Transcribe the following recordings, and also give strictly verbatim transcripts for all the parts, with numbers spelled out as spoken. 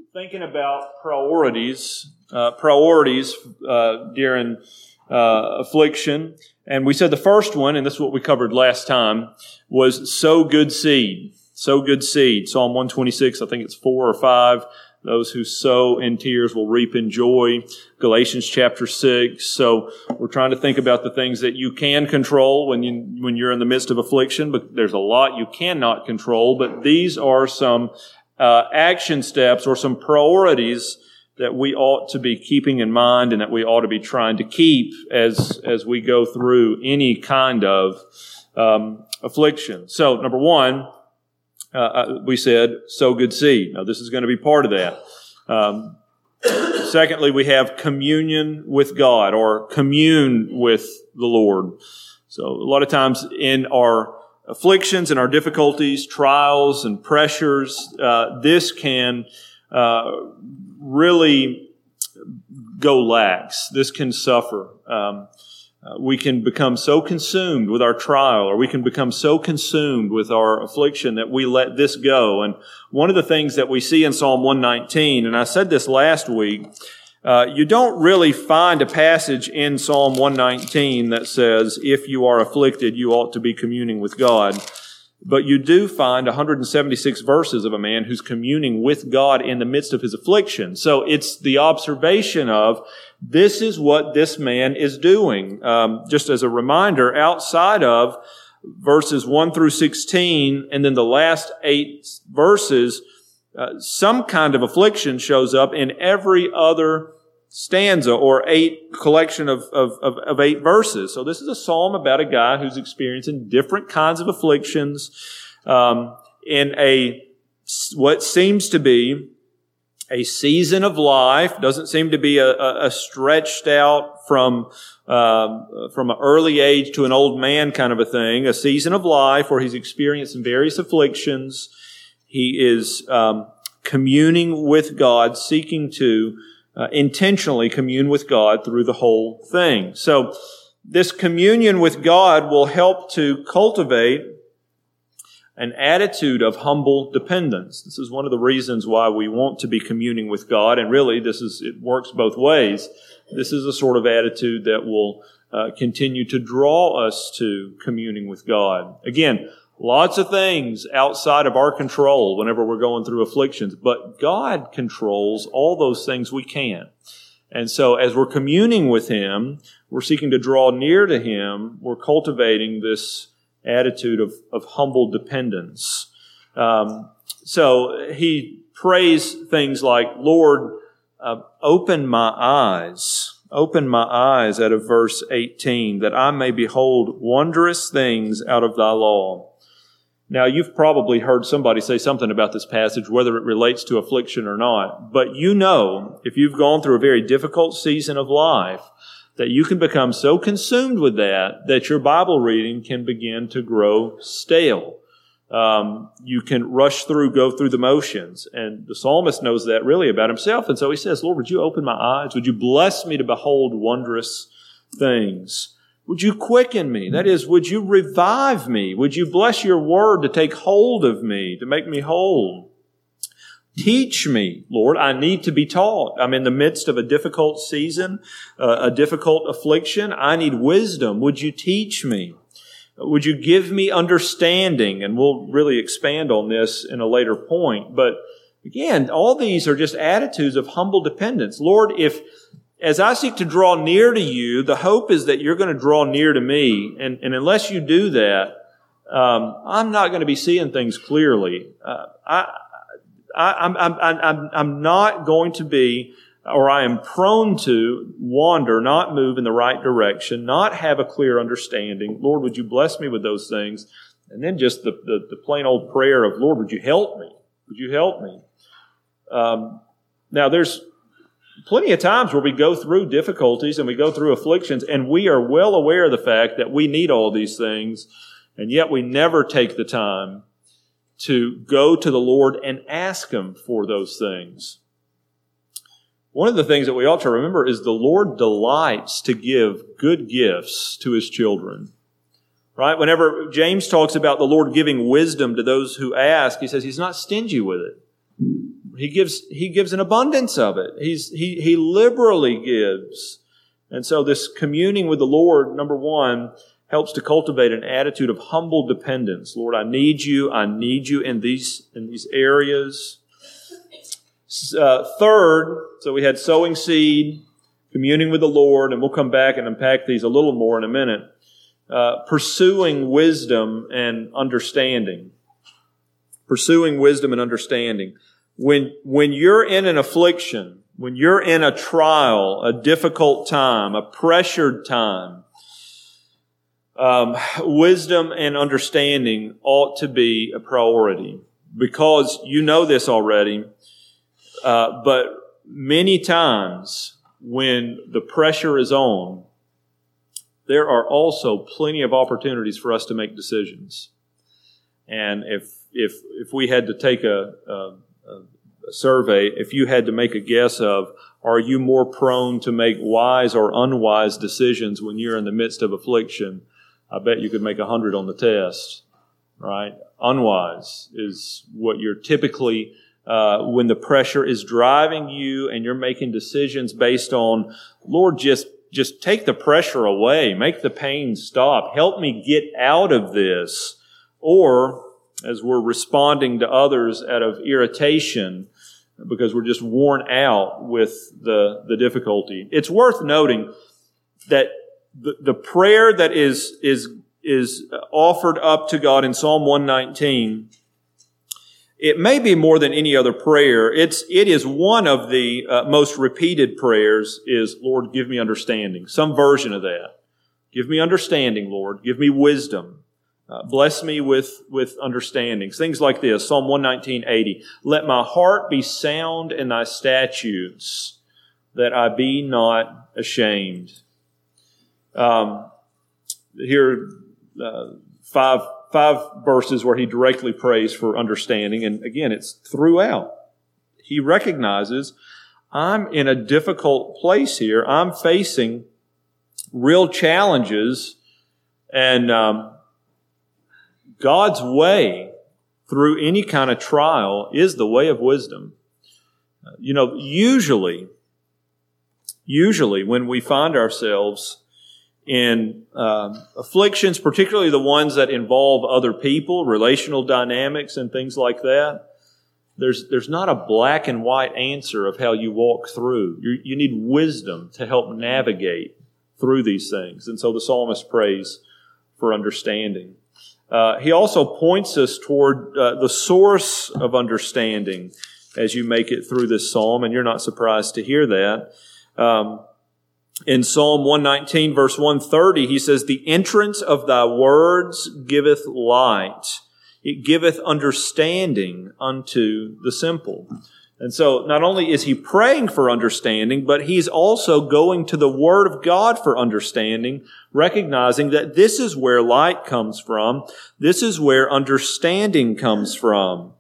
thinking about priorities, uh, priorities uh, during uh, affliction. And we said the first one, and this is what we covered last time, was sow good seed. Sow good seed. Psalm one twenty-six, I think it's four or five. Those who sow in tears will reap in joy. Galatians chapter six. So we're trying to think about the things that you can control when you when you're in the midst of affliction, but there's a lot you cannot control. But these are some uh, action steps or some priorities that we ought to be keeping in mind and that we ought to be trying to keep as as we go through any kind of um, affliction. So number one, Uh, we said, sow good seed. Now, this is going to be part of that. Um, secondly, we have communion with God or commune with the Lord. So a lot of times in our afflictions and our difficulties, trials and pressures, uh, this can uh, really go lax. This can suffer. Um, Uh, we can become so consumed with our trial, or we can become so consumed with our affliction that we let this go. And one of the things that we see in Psalm one nineteen, and I said this last week, uh, you don't really find a passage in Psalm one nineteen that says, if you are afflicted, you ought to be communing with God. But you do find one hundred seventy-six verses of a man who's communing with God in the midst of his affliction. So it's the observation of, this is what this man is doing. Um, just as a reminder, outside of verses one through sixteen, and then the last eight verses, uh, some kind of affliction shows up in every other stanza or eight collection of, of, of, of eight verses. So this is a psalm about a guy who's experiencing different kinds of afflictions um, in a what seems to be a season of life. Doesn't seem to be a, a, a stretched out from um, from an early age to an old man kind of a thing. A season of life where he's experiencing various afflictions. He is um, communing with God, seeking to Uh, intentionally commune with God through the whole thing. So this communion with God will help to cultivate an attitude of humble dependence. This is one of the reasons why we want to be communing with God, and really this is it works both ways. This is a sort of attitude that will uh, continue to draw us to communing with God. Again, lots of things outside of our control whenever we're going through afflictions, but God controls all those things we can't. And so as we're communing with Him, we're seeking to draw near to Him, we're cultivating this attitude of, of humble dependence. Um, so he prays things like, Lord, uh, open my eyes. Open my eyes out of verse eighteen, that I may behold wondrous things out of thy law. Now, you've probably heard somebody say something about this passage, whether it relates to affliction or not. But you know, if you've gone through a very difficult season of life, that you can become so consumed with that, that your Bible reading can begin to grow stale. Um, you can rush through, go through the motions. And the psalmist knows that really about himself. And so he says, Lord, would you open my eyes? Would you bless me to behold wondrous things? Would you quicken me? That is, would you revive me? Would you bless your word to take hold of me, to make me whole? Teach me, Lord. I need to be taught. I'm in the midst of a difficult season, uh, a difficult affliction. I need wisdom. Would you teach me? Would you give me understanding? And we'll really expand on this in a later point. But again, all these are just attitudes of humble dependence. Lord, if as I seek to draw near to you, the hope is that you're going to draw near to me. And, and unless you do that, um, I'm not going to be seeing things clearly. Uh, I, I, I'm, I'm, I'm, I'm not going to be, or I am prone to wander, not move in the right direction, not have a clear understanding. Lord, would you bless me with those things? And then just the, the, the plain old prayer of, Lord, would you help me? Would you help me? Um, now, there's plenty of times where we go through difficulties and we go through afflictions, and we are well aware of the fact that we need all these things, and yet we never take the time to go to the Lord and ask Him for those things. One of the things that we ought to remember is the Lord delights to give good gifts to His children. Right? Whenever James talks about the Lord giving wisdom to those who ask, he says He's not stingy with it. He gives, he gives an abundance of it. He's, he, he liberally gives. And so this communing with the Lord, number one, helps to cultivate an attitude of humble dependence. Lord, I need you. I need you in these, in these areas. Uh, third, so we had sowing seed, communing with the Lord, and we'll come back and unpack these a little more in a minute. Uh, pursuing wisdom and understanding. Pursuing wisdom and understanding. When, when you're in an affliction, when you're in a trial, a difficult time, a pressured time, um, wisdom and understanding ought to be a priority. Because you know this already, uh, but many times when the pressure is on, there are also plenty of opportunities for us to make decisions. And if if if we had to take a, a, a survey, if you had to make a guess of, are you more prone to make wise or unwise decisions when you're in the midst of affliction, I bet you could make a hundred on the test, right? Unwise is what you're typically, uh, when the pressure is driving you and you're making decisions based on, Lord, just Just take the pressure away. Make the pain stop. Help me get out of this. Or, as we're responding to others out of irritation because we're just worn out with the, the difficulty. It's worth noting that the, the prayer that is, is, is offered up to God in Psalm one nineteen, it may be more than any other prayer. It's, it is one of the uh, most repeated prayers is, Lord, give me understanding. Some version of that. Give me understanding, Lord. Give me wisdom. Uh, bless me with, with understandings. Things like this. Psalm one nineteen, eighty. Let my heart be sound in thy statutes, that I be not ashamed. Um, here, uh, five Five verses where he directly prays for understanding. And again, it's throughout. He recognizes, I'm in a difficult place here. I'm facing real challenges. And um, God's way through any kind of trial is the way of wisdom. Uh, you know, usually, usually when we find ourselves in uh, afflictions, particularly the ones that involve other people, relational dynamics and things like that, there's there's not a black and white answer of how you walk through. You, you need wisdom to help navigate through these things. And so the psalmist prays for understanding. Uh, he also points us toward uh, the source of understanding as you make it through this psalm, and you're not surprised to hear that. Um, In Psalm one nineteen, verse one thirty, he says, the entrance of thy words giveth light. It giveth understanding unto the simple. And so not only is he praying for understanding, but he's also going to the Word of God for understanding, recognizing that this is where light comes from. This is where understanding comes from.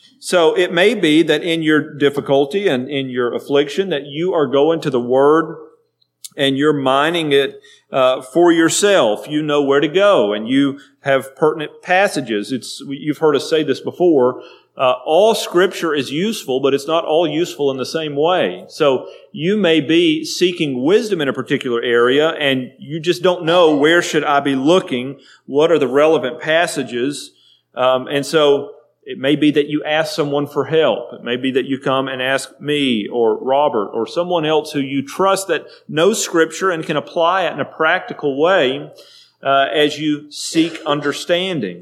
So it may be that in your difficulty and in your affliction that you are going to the Word and you're mining it uh, for yourself. You know where to go, and you have pertinent passages. It's you've heard us say this before. Uh, all Scripture is useful, but it's not all useful in the same way. So you may be seeking wisdom in a particular area, and you just don't know where should I be looking. What are the relevant passages? Um, and so it may be that you ask someone for help. It may be that you come and ask me or Robert or someone else who you trust that knows Scripture and can apply it in a practical way uh, as you seek understanding.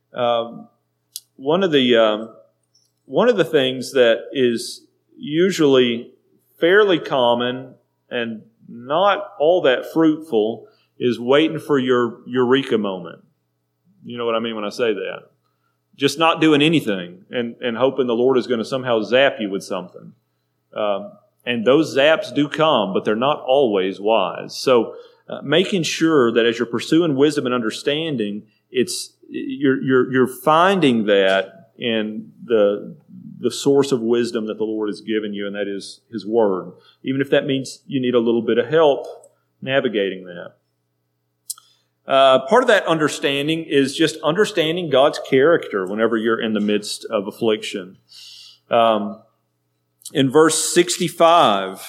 Um, one of the um, one of the things that is usually fairly common and not all that fruitful is waiting for your eureka moment. You know what I mean when I say that? Just not doing anything and, and hoping the Lord is going to somehow zap you with something. Um, and those zaps do come, but they're not always wise. So uh, making sure that as you're pursuing wisdom and understanding, it's you're you're you're finding that in the the source of wisdom that the Lord has given you, and that is His Word. Even if that means you need a little bit of help navigating that. Uh, part of that understanding is just understanding God's character whenever you're in the midst of affliction. Um, in verse sixty-five,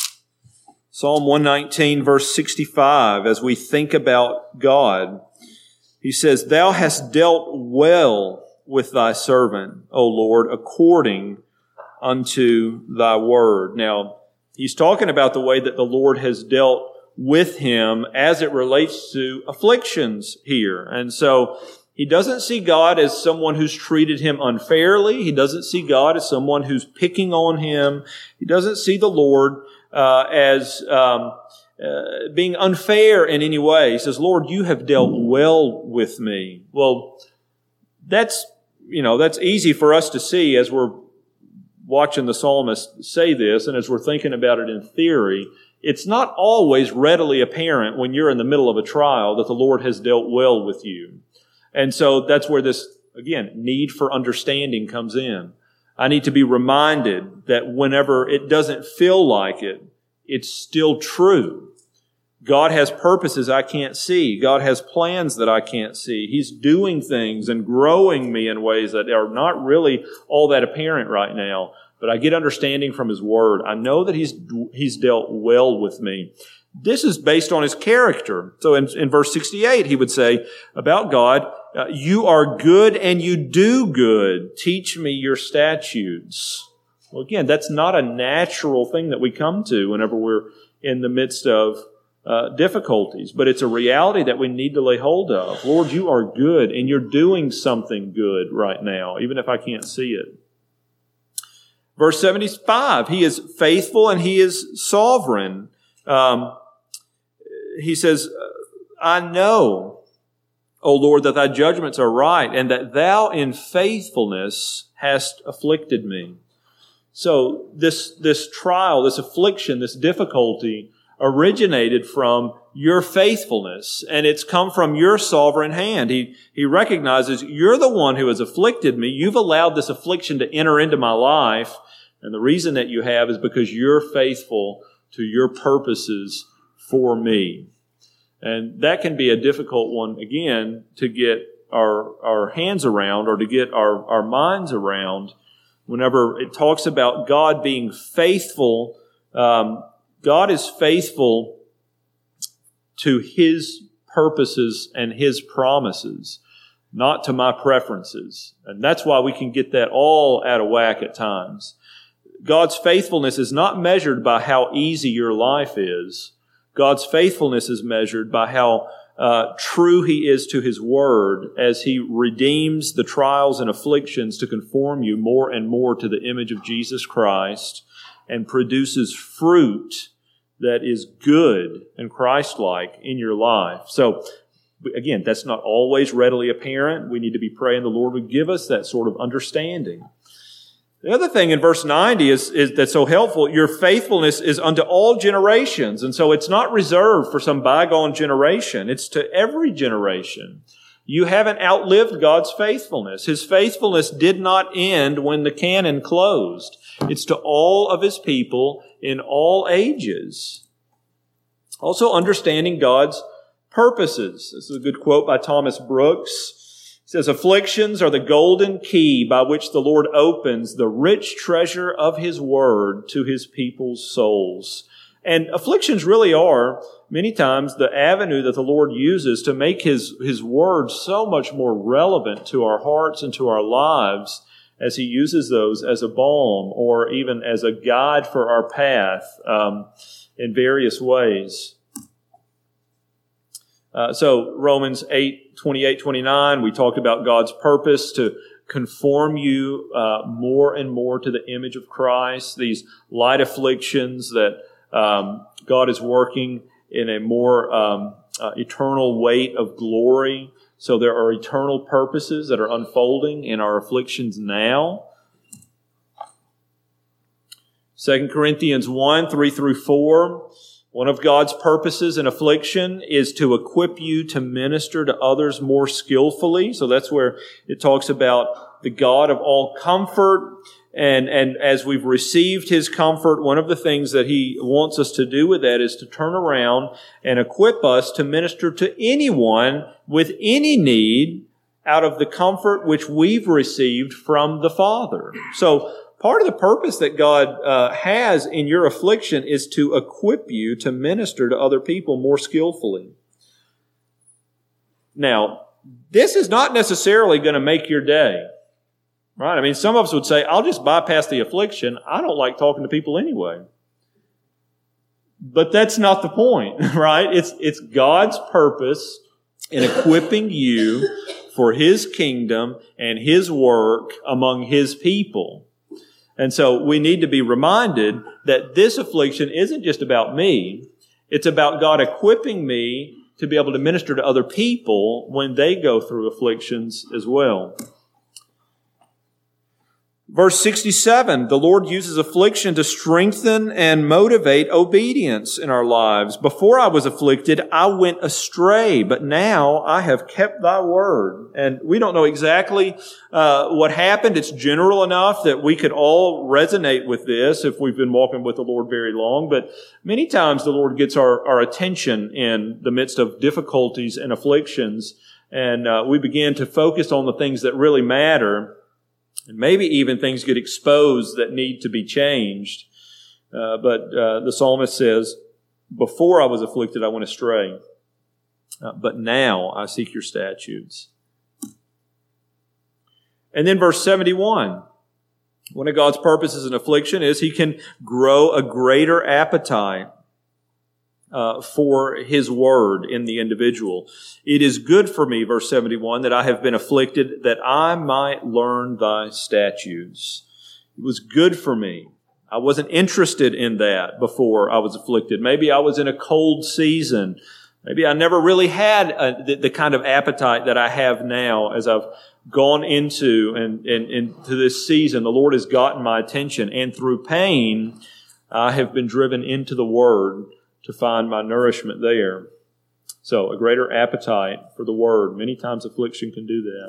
Psalm one nineteen, verse sixty-five, as we think about God, he says, "Thou hast dealt well with thy servant, O Lord, according unto thy word." Now, he's talking about the way that the Lord has dealt with him as it relates to afflictions here. And so he doesn't see God as someone who's treated him unfairly. He doesn't see God as someone who's picking on him. He doesn't see the Lord uh, as um, uh, being unfair in any way. He says, "Lord, you have dealt well with me." Well, that's, you know, that's easy for us to see as we're watching the psalmist say this and as we're thinking about it in theory. It's not always readily apparent when you're in the middle of a trial that the Lord has dealt well with you. And so that's where this, again, need for understanding comes in. I need to be reminded that whenever it doesn't feel like it, it's still true. God has purposes I can't see. God has plans that I can't see. He's doing things and growing me in ways that are not really all that apparent right now. But I get understanding from His Word. I know that He's He's dealt well with me. This is based on His character. So in, in verse sixty-eight, He would say about God, uh, "You are good and you do good. Teach me your statutes." Well, again, that's not a natural thing that we come to whenever we're in the midst of uh, difficulties. But it's a reality that we need to lay hold of. Lord, you are good and you're doing something good right now, even if I can't see it. Verse seventy-five, He is faithful and He is sovereign. Um, he says, "I know, O Lord, that thy judgments are right, and that thou in faithfulness hast afflicted me." So this, this trial, this affliction, this difficulty originated from your faithfulness, and it's come from your sovereign hand. He, he recognizes you're the one who has afflicted me. You've allowed this affliction to enter into my life, and the reason that you have is because you're faithful to your purposes for me. And that can be a difficult one, again, to get our, our hands around or to get our, our minds around whenever it talks about God being faithful. Um, God is faithful to His purposes and His promises, not to my preferences. And that's why we can get that all out of whack at times. God's faithfulness is not measured by how easy your life is. God's faithfulness is measured by how uh, true He is to His Word as He redeems the trials and afflictions to conform you more and more to the image of Jesus Christ and produces fruit that is good and Christ-like in your life. So, again, that's not always readily apparent. We need to be praying the Lord would give us that sort of understanding. The other thing in verse ninety is, is that's so helpful. Your faithfulness is unto all generations. And so it's not reserved for some bygone generation. It's to every generation. You haven't outlived God's faithfulness. His faithfulness did not end when the canon closed. It's to all of His people in all ages. Also understanding God's purposes. This is a good quote by Thomas Brooks. It says, "Afflictions are the golden key by which the Lord opens the rich treasure of His Word to His people's souls." And afflictions really are, many times, the avenue that the Lord uses to make His, His Word so much more relevant to our hearts and to our lives as He uses those as a balm or even as a guide for our path um, in various ways. Uh, so Romans eight, twenty-eight, twenty-nine, we talked about God's purpose to conform you uh, more and more to the image of Christ. These light afflictions that um, God is working in a more um, uh, eternal weight of glory. So there are eternal purposes that are unfolding in our afflictions now. Second Corinthians one, three through four. One of God's purposes in affliction is to equip you to minister to others more skillfully. So that's where it talks about the God of all comfort. And, and as we've received His comfort, one of the things that He wants us to do with that is to turn around and equip us to minister to anyone with any need out of the comfort which we've received from the Father. So part of the purpose that God uh, has in your affliction is to equip you to minister to other people more skillfully. Now, this is not necessarily going to make your day, right? I mean, some of us would say, I'll just bypass the affliction. I don't like talking to people anyway. But that's not the point, right? It's, it's God's purpose in equipping you for His kingdom and His work among His people. And so we need to be reminded that this affliction isn't just about me. It's about God equipping me to be able to minister to other people when they go through afflictions as well. Verse sixty-seven, the Lord uses affliction to strengthen and motivate obedience in our lives. Before I was afflicted, I went astray, but now I have kept thy word. And we don't know exactly uh, what happened. It's general enough that we could all resonate with this if we've been walking with the Lord very long. But many times the Lord gets our, our attention in the midst of difficulties and afflictions. And uh, we begin to focus on the things that really matter. And maybe even things get exposed that need to be changed. Uh, but uh, the psalmist says, before I was afflicted, I went astray. Uh, but now I seek your statutes. And then verse seventy-one. One of God's purposes in affliction is He can grow a greater appetite Uh, for His word in the individual. It is good for me, verse seventy-one, that I have been afflicted, that I might learn thy statutes. It was good for me. I wasn't interested in that before I was afflicted. Maybe I was in a cold season. Maybe I never really had a, the, the kind of appetite that I have now as I've gone into and, and into this season. The Lord has gotten my attention, and through pain, I have been driven into the Word to find my nourishment there. So, a greater appetite for the Word. Many times affliction can do that.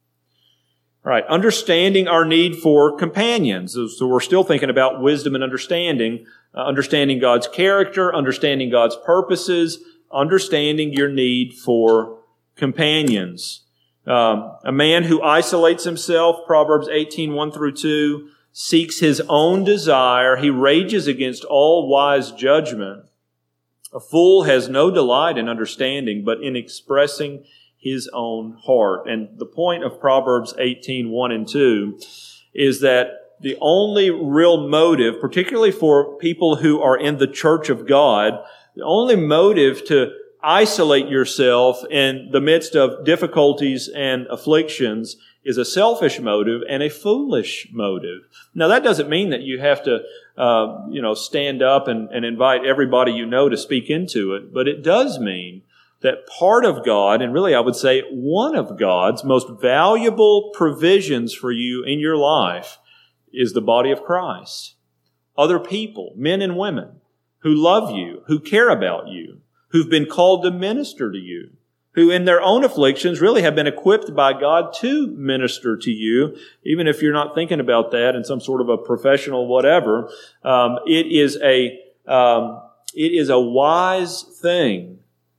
All right, understanding our need for companions. So we're still thinking about wisdom and understanding. Uh, understanding God's character, understanding God's purposes, understanding your need for companions. Um, a man who isolates himself, Proverbs eighteen, one through two, seeks his own desire. He rages against all wise judgment. A fool has no delight in understanding, but in expressing his own heart. And the point of Proverbs eighteen, one and two is that the only real motive, particularly for people who are in the church of God, the only motive to isolate yourself in the midst of difficulties and afflictions is a selfish motive and a foolish motive. Now, that doesn't mean that you have to, uh, you know, stand up and, and invite everybody you know to speak into it, but it does mean that part of God, and really I would say one of God's most valuable provisions for you in your life, is the body of Christ. Other people, men and women, who love you, who care about you, who've been called to minister to you, who in their own afflictions really have been equipped by God to minister to you, even if you're not thinking about that in some sort of a professional whatever. Um, it is a um, it is a wise thing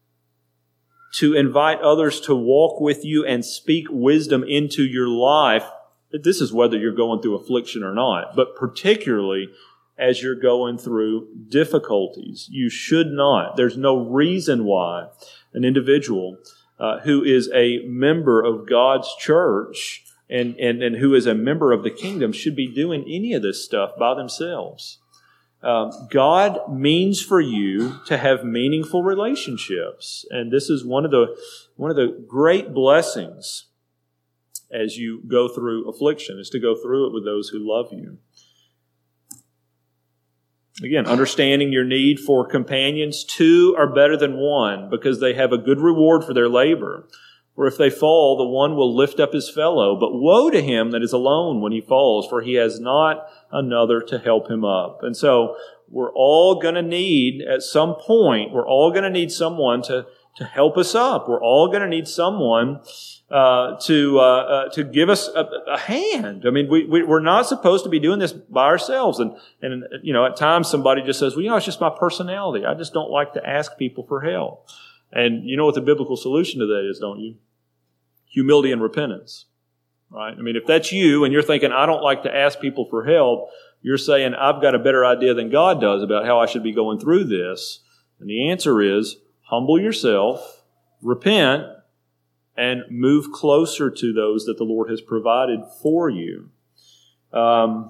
to invite others to walk with you and speak wisdom into your life. This is whether you're going through affliction or not, but particularly as you're going through difficulties. You should not. There's no reason why an individual uh, who is a member of God's church and, and, and who is a member of the kingdom should be doing any of this stuff by themselves. Um, God means for you to have meaningful relationships, and this is one of the one of the great blessings as you go through affliction, is to go through it with those who love you. Again, understanding your need for companions. Two are better than one because they have a good reward for their labor. For if they fall, the one will lift up his fellow. But woe to him that is alone when he falls, for he has not another to help him up. And so we're all going to need, at some point, we're all going to need someone to, to help us up. We're all going to need someone uh, to uh, uh, to give us a, a hand. I mean, we, we, we're not supposed to be doing this by ourselves. And, and, you know, at times somebody just says, well, you know, it's just my personality. I just don't like to ask people for help. And you know what the biblical solution to that is, don't you? Humility and repentance. right? I mean, if that's you and you're thinking, I don't like to ask people for help, you're saying, I've got a better idea than God does about how I should be going through this. And the answer is, humble yourself, repent, and move closer to those that the Lord has provided for you. Um,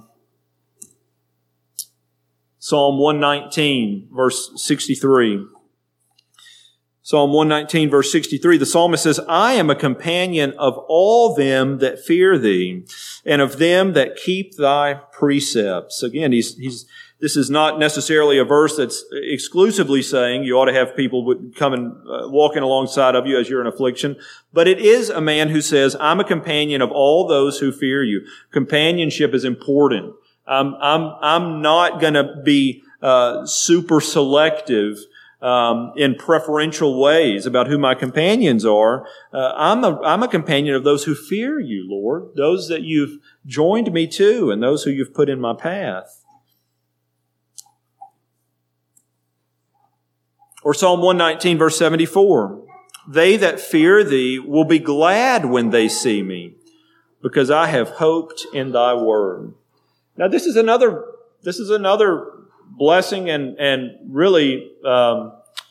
Psalm one nineteen, verse sixty-three. Psalm one nineteen, verse sixty-three, the psalmist says, I am a companion of all them that fear thee, and of them that keep thy precepts. Again, he's, he's, this is not necessarily a verse that's exclusively saying you ought to have people coming, uh, walking alongside of you as you're in affliction, but it is a man who says, I'm a companion of all those who fear you. Companionship is important. Um, I'm, I'm not going to be uh, super selective Um, in preferential ways about who my companions are. Uh, I'm a, I'm a companion of those who fear you, Lord, those that you've joined me to and those who you've put in my path. Or Psalm one nineteen, verse seventy-four, they that fear thee will be glad when they see me, because I have hoped in thy word. Now this is another, this is another blessing and, and really um,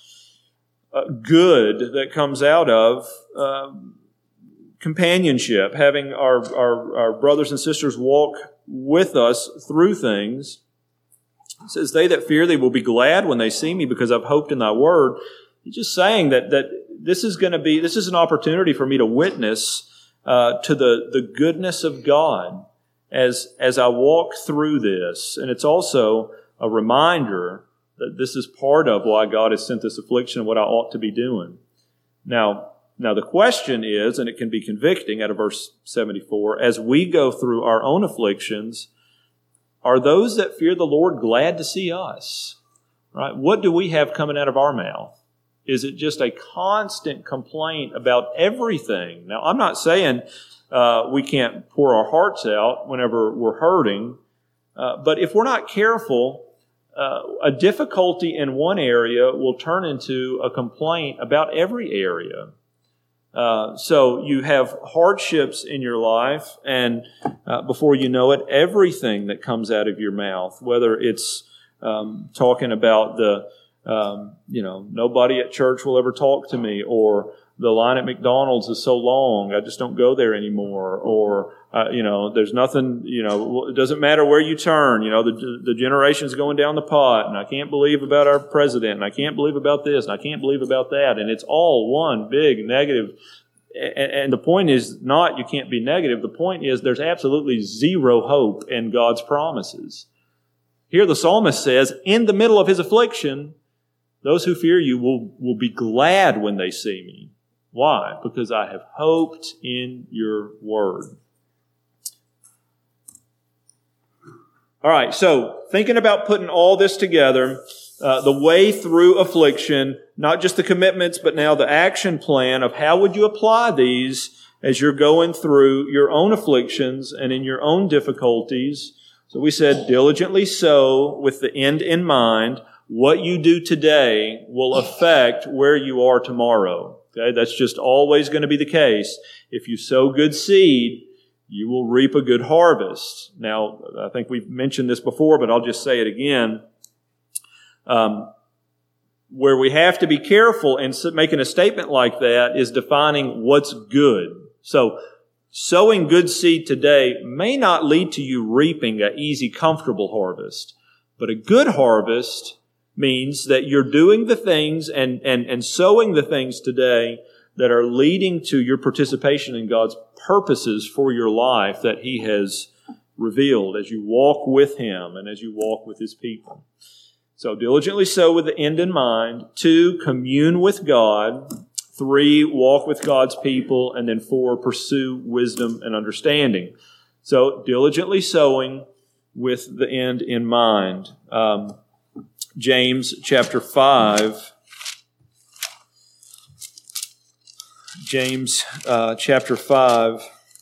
uh, good that comes out of um, companionship, having our, our, our brothers and sisters walk with us through things. It says, they that fear thee will be glad when they see me, because I've hoped in thy word. He's just saying that, that this is going to be, this is an opportunity for me to witness uh, to the, the goodness of God as, as I walk through this. And it's also a reminder that this is part of why God has sent this affliction and what I ought to be doing. Now, now the question is, and it can be convicting out of verse seventy-four, as we go through our own afflictions, are those that fear the Lord glad to see us? Right? What do we have coming out of our mouth? Is it just a constant complaint about everything? Now, I'm not saying uh, we can't pour our hearts out whenever we're hurting, uh, but if we're not careful, Uh, a difficulty in one area will turn into a complaint about every area. Uh, so you have hardships in your life, and uh, before you know it, everything that comes out of your mouth, whether it's um, talking about the, um, you know, nobody at church will ever talk to me, or the line at McDonald's is so long, I just don't go there anymore, or Uh, you know, there's nothing, you know, it doesn't matter where you turn, you know, the, the generation's going down the pot, and I can't believe about our president, and I can't believe about this, and I can't believe about that, and it's all one big negative. And, and the point is not you can't be negative. The point is there's absolutely zero hope in God's promises. Here the psalmist says, in the middle of his affliction, those who fear you will, will be glad when they see me. Why? Because I have hoped in your word. All right, so thinking about putting all this together, uh, the way through affliction, not just the commitments, but now the action plan of how would you apply these as you're going through your own afflictions and in your own difficulties. So we said, diligently sow with the end in mind. What you do today will affect where you are tomorrow. Okay, that's just always going to be the case. If you sow good seed, you will reap a good harvest. Now, I think we've mentioned this before, but I'll just say it again. Um, where we have to be careful in making a statement like that is defining what's good. So, sowing good seed today may not lead to you reaping an easy, comfortable harvest. But a good harvest means that you're doing the things and, and, and sowing the things today that are leading to your participation in God's purposes for your life that He has revealed as you walk with Him and as you walk with His people. So diligently sow with the end in mind. Two, commune with God. Three, walk with God's people. And then four, pursue wisdom and understanding. So diligently sowing with the end in mind. Um, James chapter five. James uh, chapter five.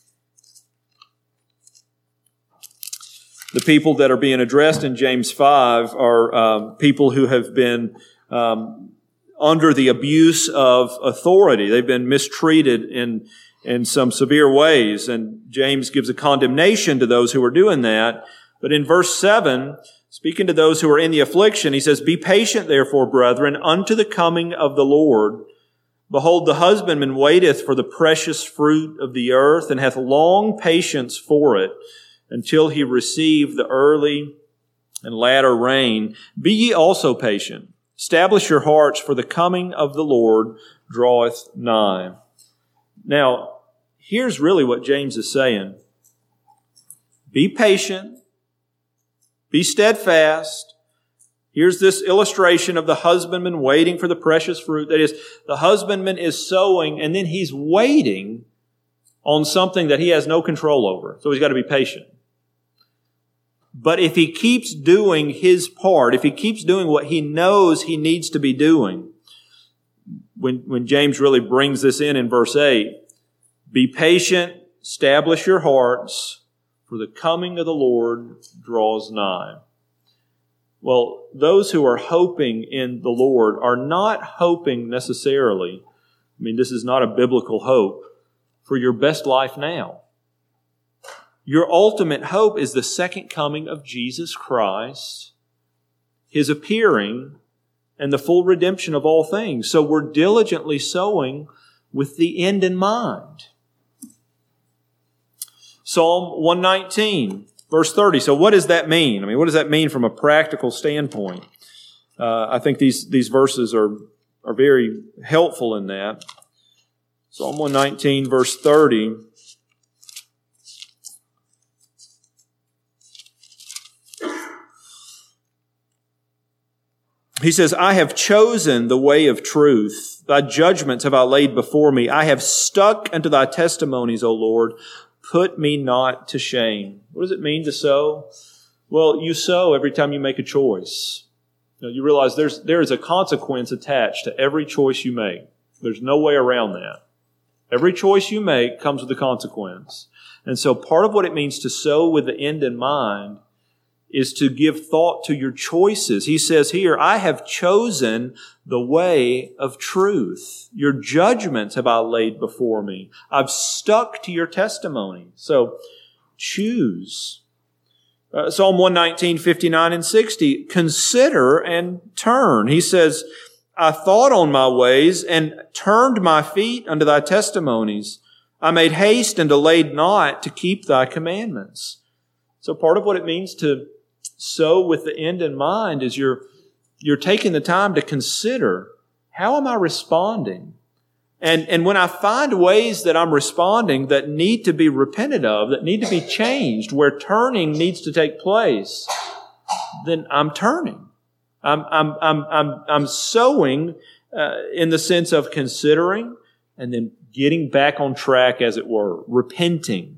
The people that are being addressed in James five are um, people who have been um, under the abuse of authority. They've been mistreated in in some severe ways. And James gives a condemnation to those who are doing that. But in verse seven, speaking to those who are in the affliction, he says, "Be patient, therefore, brethren, unto the coming of the Lord. Behold, the husbandman waiteth for the precious fruit of the earth, and hath long patience for it, until he receive the early and latter rain. Be ye also patient. Establish your hearts, for the coming of the Lord draweth nigh." Now, here's really what James is saying. Be patient. Be steadfast. Here's this illustration of the husbandman waiting for the precious fruit. That is, the husbandman is sowing, and then he's waiting on something that he has no control over. So he's got to be patient. But if he keeps doing his part, if he keeps doing what he knows he needs to be doing, when, when James really brings this in in verse eight, be patient, establish your hearts, for the coming of the Lord draws nigh. Well, those who are hoping in the Lord are not hoping necessarily, I mean, this is not a biblical hope, for your best life now. Your ultimate hope is the second coming of Jesus Christ, His appearing, and the full redemption of all things. So we're diligently sowing with the end in mind. Psalm one nineteen, verse thirty. So what does that mean? I mean, what does that mean from a practical standpoint? Uh, I think these, these verses are, are very helpful in that. Psalm one nineteen, verse thirty. He says, "I have chosen the way of truth. Thy judgments have I laid before me. I have stuck unto thy testimonies, O Lord. Put me not to shame." What does it mean to sow? Well, you sow every time you make a choice. You know, you realize there's, there is a consequence attached to every choice you make. There's no way around that. Every choice you make comes with a consequence. And so part of what it means to sow with the end in mind is to give thought to your choices. He says here, "I have chosen the way of truth. Your judgments have I laid before me. I've stuck to your testimony." So choose. Uh, Psalm one nineteen, fifty-nine and sixty, "Consider and turn." He says, "I thought on my ways and turned my feet unto thy testimonies. I made haste and delayed not to keep thy commandments." So part of what it means to sow with the end in mind is you're, you're taking the time to consider, how am I responding? And, and when I find ways that I'm responding that need to be repented of, that need to be changed, where turning needs to take place, then I'm turning. I'm, I'm, I'm, I'm, I'm sowing uh, in the sense of considering and then getting back on track, as it were, repenting.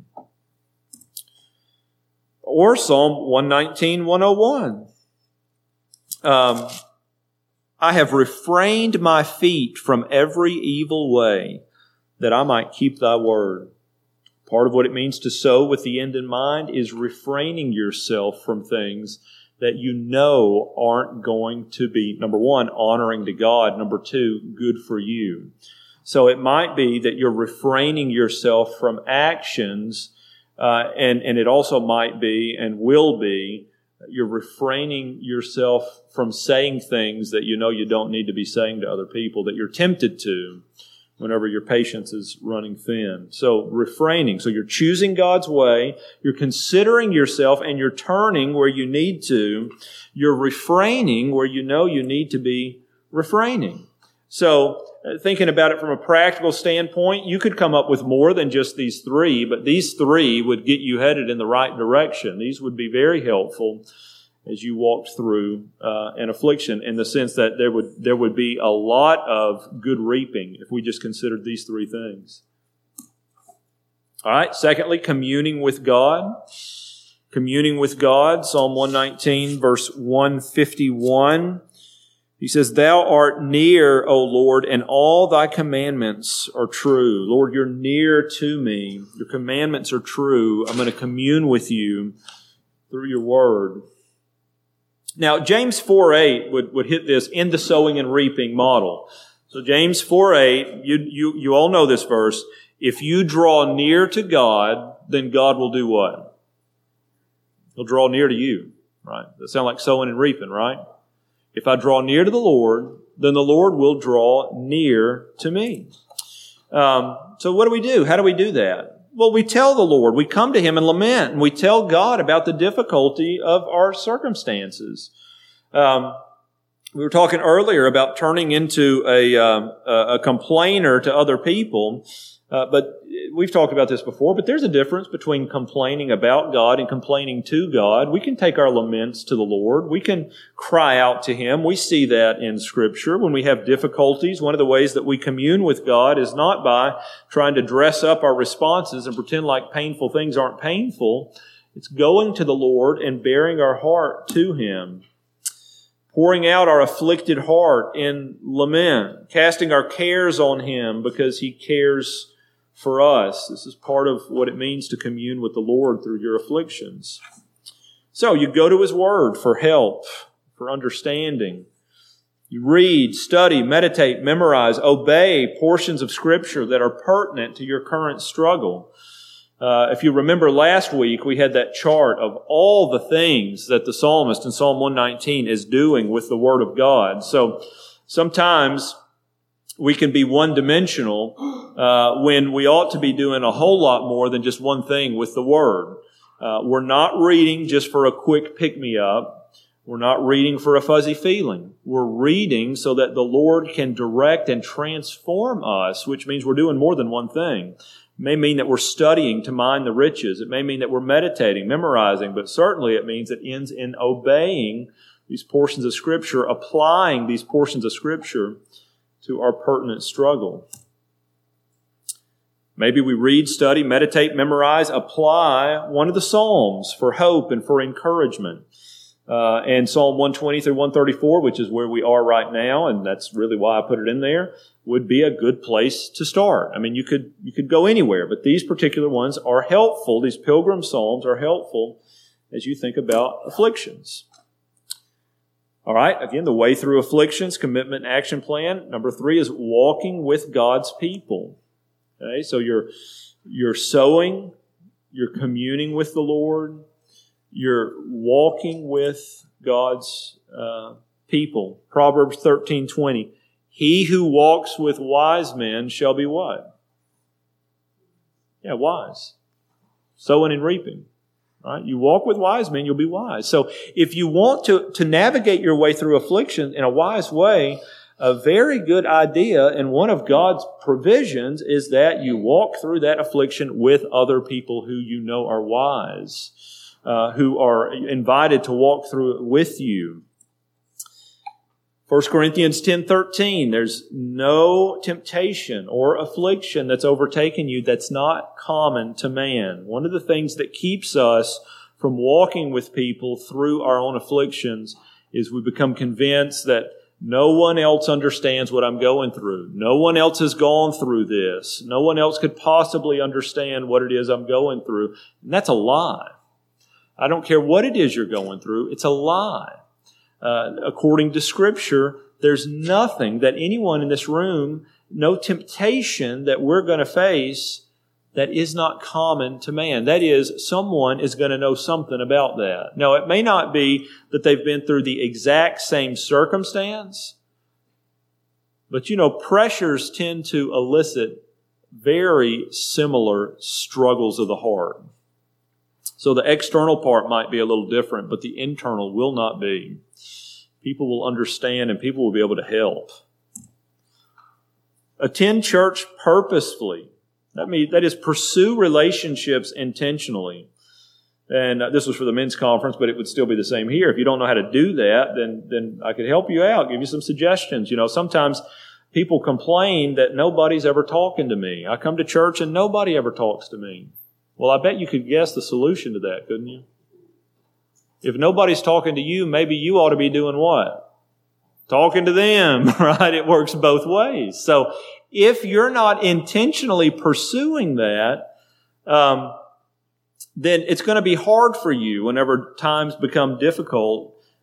Or Psalm one nineteen, one oh one. Um, "I have refrained my feet from every evil way, that I might keep thy word." Part of what it means to sow with the end in mind is refraining yourself from things that you know aren't going to be, number one, honoring to God, number two, good for you. So it might be that you're refraining yourself from actions, uh, and, and it also might be and will be you're refraining yourself from saying things that you know you don't need to be saying to other people, that you're tempted to whenever your patience is running thin. So refraining. So you're choosing God's way, you're considering yourself, and you're turning where you need to. You're refraining where you know you need to be refraining. So thinking about it from a practical standpoint, you could come up with more than just these three, but these three would get you headed in the right direction. These would be very helpful as you walked through uh, an affliction, in the sense that there would there would be a lot of good reaping if we just considered these three things. All right. Secondly, communing with God. Communing with God. Psalm one nineteen, verse one fifty-one. He says, "Thou art near, O Lord, and all thy commandments are true." Lord, you're near to me. Your commandments are true. I'm going to commune with you through your word. Now, James four eight would, would hit this in the sowing and reaping model. So James four eight, you, you, you all know this verse. If you draw near to God, then God will do what? He'll draw near to you, right? That sound like sowing and reaping, right? If I draw near to the Lord, then the Lord will draw near to me. Um, so what do we do? How do we do that? Well, we tell the Lord. We come to Him and lament, and we tell God about the difficulty of our circumstances. Um, we were talking earlier about turning into a, um, a complainer to other people, uh, but we've talked about this before, but there's a difference between complaining about God and complaining to God. We can take our laments to the Lord. We can cry out to Him. We see that in Scripture. When we have difficulties, one of the ways that we commune with God is not by trying to dress up our responses and pretend like painful things aren't painful. It's going to the Lord and bearing our heart to Him. Pouring out our afflicted heart in lament, casting our cares on Him because He cares for us. This is part of what it means to commune with the Lord through your afflictions. So you go to His Word for help, for understanding. You read, study, meditate, memorize, obey portions of Scripture that are pertinent to your current struggle. Uh, if you remember last week, we had that chart of all the things that the psalmist in Psalm one nineteen is doing with the Word of God. So sometimes we can be one-dimensional uh, when we ought to be doing a whole lot more than just one thing with the Word. Uh, we're not reading just for a quick pick-me-up. We're not reading for a fuzzy feeling. We're reading so that the Lord can direct and transform us, which means we're doing more than one thing. It may mean that we're studying to mine the riches. It may mean that we're meditating, memorizing, but certainly it means it ends in obeying these portions of Scripture, applying these portions of Scripture to our pertinent struggle. Maybe we read, study, meditate, memorize, apply one of the Psalms for hope and for encouragement. Uh, and Psalm one twenty through one thirty-four, which is where we are right now, and that's really why I put it in there, would be a good place to start. I mean, you could you could go anywhere, but these particular ones are helpful. These pilgrim psalms are helpful as you think about afflictions. All right, again, the way through afflictions, commitment and action plan. Number three is walking with God's people. Okay, so you're you're sowing, you're communing with the Lord, you're walking with God's uh, people. Proverbs thirteen twenty. He who walks with wise men shall be what? Yeah, wise. Sowing and reaping. Right? You walk with wise men, you'll be wise. So if you want to, to navigate your way through affliction in a wise way, a very good idea and one of God's provisions is that you walk through that affliction with other people who you know are wise, uh, who are invited to walk through it with you. First Corinthians ten thirteen, there's no temptation or affliction that's overtaken you that's not common to man. One of the things that keeps us from walking with people through our own afflictions is we become convinced that no one else understands what I'm going through. No one else has gone through this. No one else could possibly understand what it is I'm going through. And that's a lie. I don't care what it is you're going through. It's a lie. Uh, according to Scripture, there's nothing that anyone in this room, no temptation that we're going to face that is not common to man. That is, someone is going to know something about that. Now, it may not be that they've been through the exact same circumstance, but you know, pressures tend to elicit very similar struggles of the heart. So the external part might be a little different, but the internal will not be. People will understand and people will be able to help. Attend church purposefully. That means, that is, pursue relationships intentionally. And uh, this was for the men's conference, but it would still be the same here. If you don't know how to do that, then, then I could help you out, give you some suggestions. You know, sometimes people complain that nobody's ever talking to me. I come to church and nobody ever talks to me. Well, I bet you could guess the solution to that, couldn't you? If nobody's talking to you, maybe you ought to be doing what? Talking to them, right? It works both ways. So if you're not intentionally pursuing that, um, then it's going to be hard for you whenever times become difficult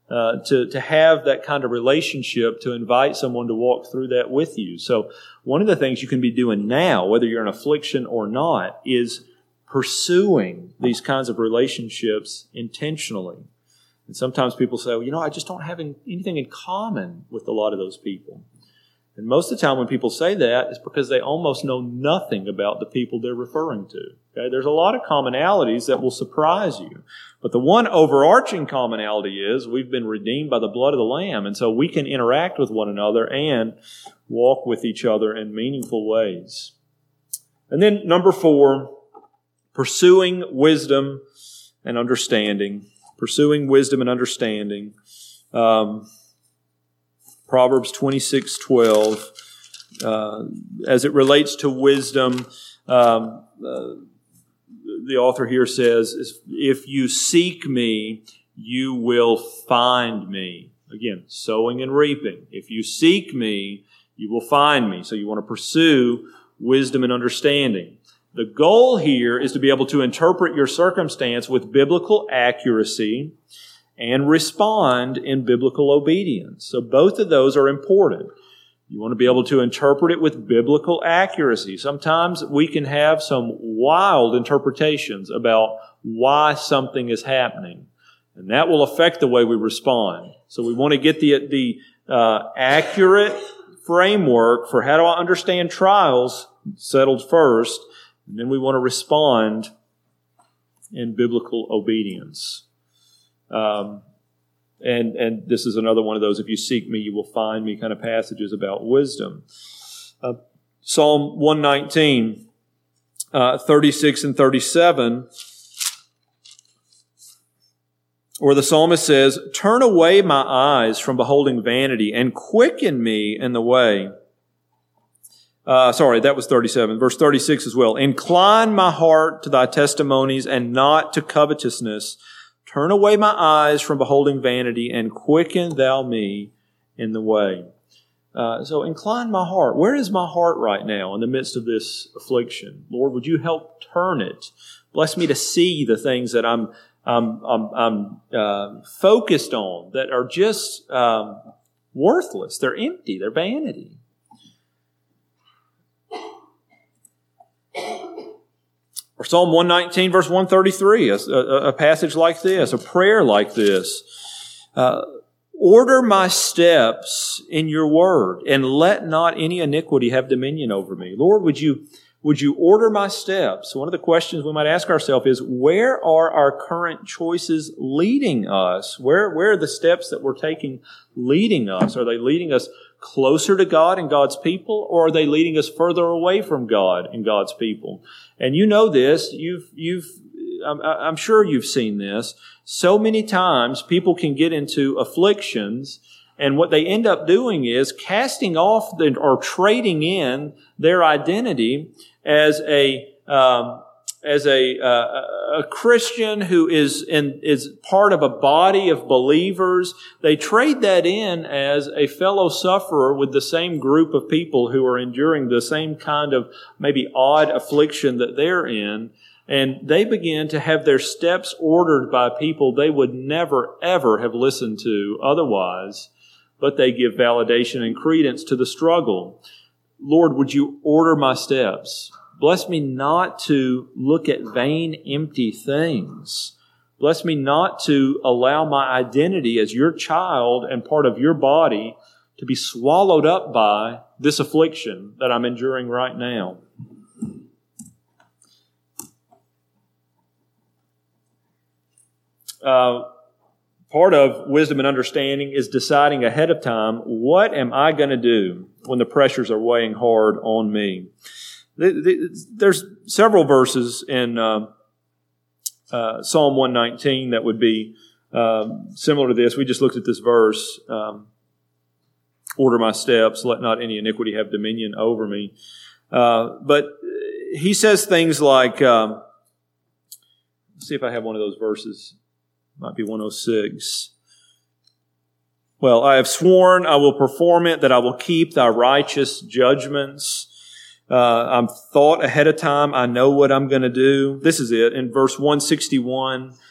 uh, to, to have that kind of relationship, to invite someone to walk through that with you. So one of the things you can be doing now, whether you're in affliction or not, is pursuing these kinds of relationships intentionally. And sometimes people say, well, you know, I just don't have anything in common with a lot of those people. And most of the time when people say that, it's because they almost know nothing about the people they're referring to. Okay? There's a lot of commonalities that will surprise you. But the one overarching commonality is we've been redeemed by the blood of the Lamb. And so we can interact with one another and walk with each other in meaningful ways. And then number four, pursuing wisdom and understanding. Pursuing wisdom and understanding. Um, Proverbs twenty-six twelve, uh, as it relates to wisdom, um, uh, the author here says, if you seek me, you will find me. Again, sowing and reaping. If you seek me, you will find me. So you want to pursue wisdom and understanding. The goal here is to be able to interpret your circumstance with biblical accuracy and respond in biblical obedience. So both of those are important. You want to be able to interpret it with biblical accuracy. Sometimes we can have some wild interpretations about why something is happening, and that will affect the way we respond. So we want to get the, the uh, accurate framework for how do I understand trials settled first, and then we want to respond in biblical obedience. Um, and, and this is another one of those, if you seek me, you will find me kind of passages about wisdom. Uh, Psalm one nineteen, uh, thirty-six and thirty-seven, where the psalmist says, turn away my eyes from beholding vanity and quicken me in the way. Uh, sorry, that was thirty-seven. Verse thirty-six as well. Incline my heart to thy testimonies and not to covetousness. Turn away my eyes from beholding vanity and quicken thou me in the way. Uh, so incline my heart. Where is my heart right now in the midst of this affliction? Lord, would you help turn it? Bless me to see the things that I'm, I'm, I'm, I'm uh, focused on that are just um, worthless. They're empty. They're vanity. Or Psalm one nineteen, verse one thirty-three, a, a, a passage like this, a prayer like this. Uh, Order my steps in your word, and let not any iniquity have dominion over me. Lord, would you, would you order my steps? One of the questions we might ask ourselves is, where are our current choices leading us? Where, where are the steps that we're taking leading us? Are they leading us closer to God and God's people, or are they leading us further away from God and God's people? And you know this, you've, you've, I'm, I'm sure you've seen this. So many times people can get into afflictions, and what they end up doing is casting off the, or trading in their identity as a, um, as a, uh, a Christian who is in, is part of a body of believers. They trade that in as a fellow sufferer with the same group of people who are enduring the same kind of maybe odd affliction that they're in. And they begin to have their steps ordered by people they would never, ever have listened to otherwise, but they give validation and credence to the struggle. Lord, would you order my steps? Bless me not to look at vain, empty things. Bless me not to allow my identity as your child and part of your body to be swallowed up by this affliction that I'm enduring right now. Uh, part of wisdom and understanding is deciding ahead of time, what am I going to do when the pressures are weighing hard on me? There's several verses in uh, uh, Psalm one nineteen that would be um, similar to this. We just looked at this verse. Um, Order my steps, let not any iniquity have dominion over me. Uh, but he says things like, um, let's see if I have one of those verses. Might be one oh six. Well, I have sworn I will perform it, that I will keep thy righteous judgments. Uh, I'm thought ahead of time. I know what I'm going to do. This is it. In verse one sixty-one,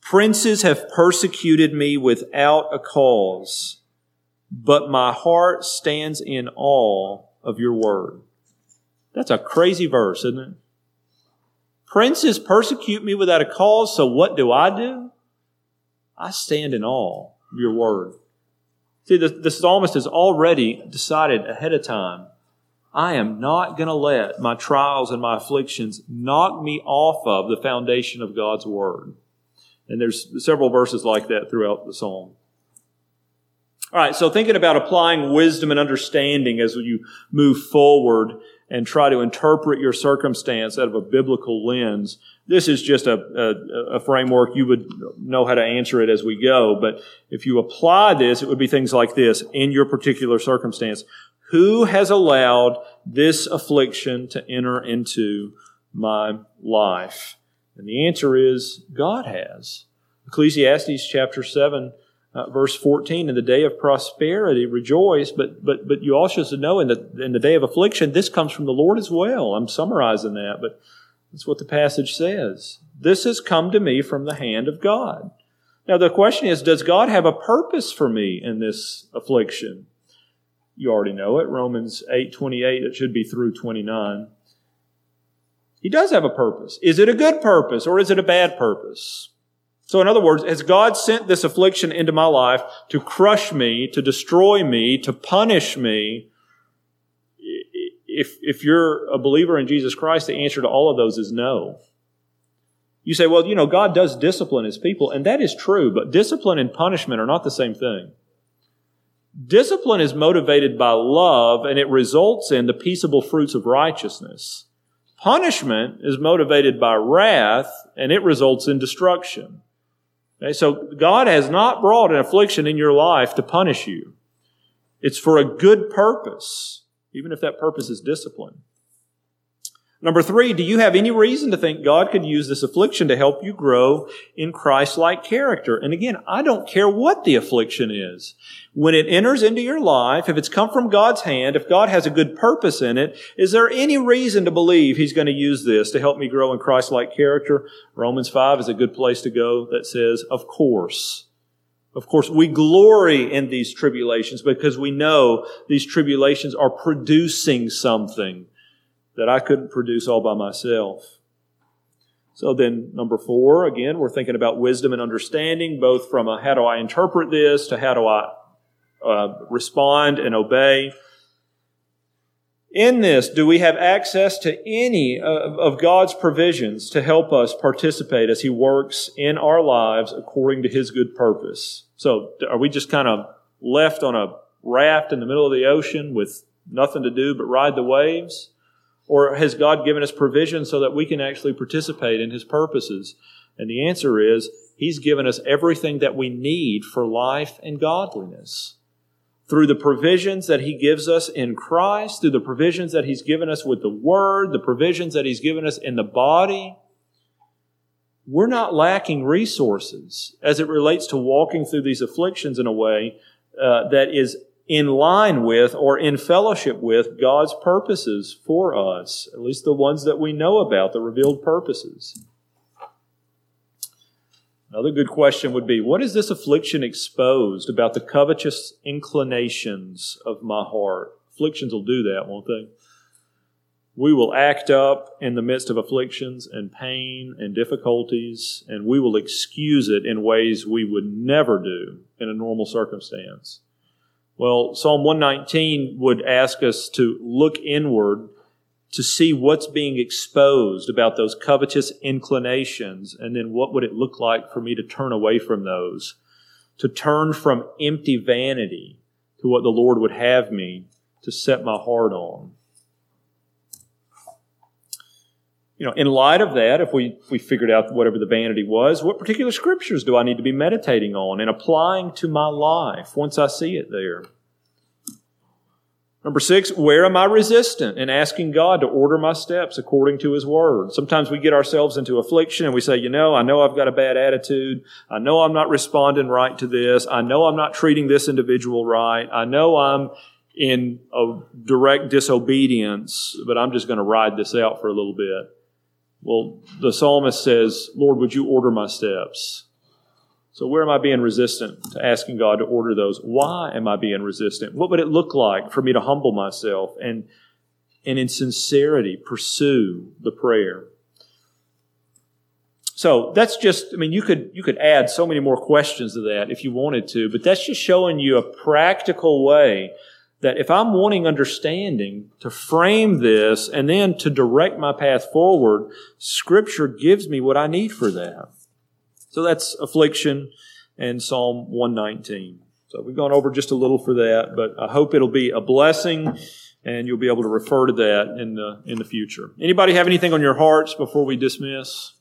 Princes have persecuted me without a cause, but my heart stands in awe of your word. That's a crazy verse, isn't it? Princes persecute me without a cause, so what do I do? I stand in awe of your word. See, the, the psalmist has already decided ahead of time, I am not going to let my trials and my afflictions knock me off of the foundation of God's word. And there's several verses like that throughout the psalm. All right, so thinking about applying wisdom and understanding as you move forward and try to interpret your circumstance out of a biblical lens, this is just a, a, a framework. You would know how to answer it as we go. But if you apply this, it would be things like this in your particular circumstance. Who has allowed this affliction to enter into my life? And the answer is God has. Ecclesiastes chapter seven, uh, verse fourteen, in the day of prosperity, rejoice, but but but you also should know in the in the day of affliction, this comes from the Lord as well. I'm summarizing that, but that's what the passage says. This has come to me from the hand of God. Now the question is, does God have a purpose for me in this affliction? You already know it, Romans eight twenty-eight, it should be through twenty-nine. He does have a purpose. Is it a good purpose or is it a bad purpose? So in other words, has God sent this affliction into my life to crush me, to destroy me, to punish me? If, if you're a believer in Jesus Christ, the answer to all of those is no. You say, well, you know, God does discipline His people, and that is true, but discipline and punishment are not the same thing. Discipline is motivated by love, and it results in the peaceable fruits of righteousness. Punishment is motivated by wrath, and it results in destruction. Okay, so God has not brought an affliction in your life to punish you. It's for a good purpose, even if that purpose is discipline. Number three, do you have any reason to think God could use this affliction to help you grow in Christ-like character? And again, I don't care what the affliction is. When it enters into your life, if it's come from God's hand, if God has a good purpose in it, is there any reason to believe He's going to use this to help me grow in Christ-like character? Romans five is a good place to go that says, of course. Of course, we glory in these tribulations because we know these tribulations are producing something that I couldn't produce all by myself. So then, number four, again, we're thinking about wisdom and understanding, both from a how do I interpret this to how do I uh, respond and obey. In this, do we have access to any of, of God's provisions to help us participate as He works in our lives according to His good purpose? So are we just kind of left on a raft in the middle of the ocean with nothing to do but ride the waves? Or has God given us provision so that we can actually participate in His purposes? And the answer is, He's given us everything that we need for life and godliness. Through the provisions that He gives us in Christ, through the provisions that He's given us with the Word, the provisions that He's given us in the body, we're not lacking resources as it relates to walking through these afflictions in a way uh, that is in line with or in fellowship with God's purposes for us, at least the ones that we know about, the revealed purposes. Another good question would be, what is this affliction exposed about the covetous inclinations of my heart? Afflictions will do that, won't they? We will act up in the midst of afflictions and pain and difficulties, and we will excuse it in ways we would never do in a normal circumstance. Well, Psalm one nineteen would ask us to look inward to see what's being exposed about those covetous inclinations, and then what would it look like for me to turn away from those, to turn from empty vanity to what the Lord would have me to set my heart on. You know, in light of that, if we, if we figured out whatever the vanity was, what particular scriptures do I need to be meditating on and applying to my life once I see it there? Number six, where am I resistant in asking God to order my steps according to His Word? Sometimes we get ourselves into affliction and we say, you know, I know I've got a bad attitude. I know I'm not responding right to this. I know I'm not treating this individual right. I know I'm in a direct disobedience, but I'm just going to ride this out for a little bit. Well, the psalmist says, Lord, would you order my steps? So where am I being resistant to asking God to order those? Why am I being resistant? What would it look like for me to humble myself and, and in sincerity pursue the prayer? So that's just, I mean, you could, you could add so many more questions to that if you wanted to, but that's just showing you a practical way that if I'm wanting understanding to frame this and then to direct my path forward, Scripture gives me what I need for that. So that's affliction and Psalm one nineteen. So we've gone over just a little for that, but I hope it'll be a blessing and you'll be able to refer to that in the, in the future. Anybody have anything on your hearts before we dismiss?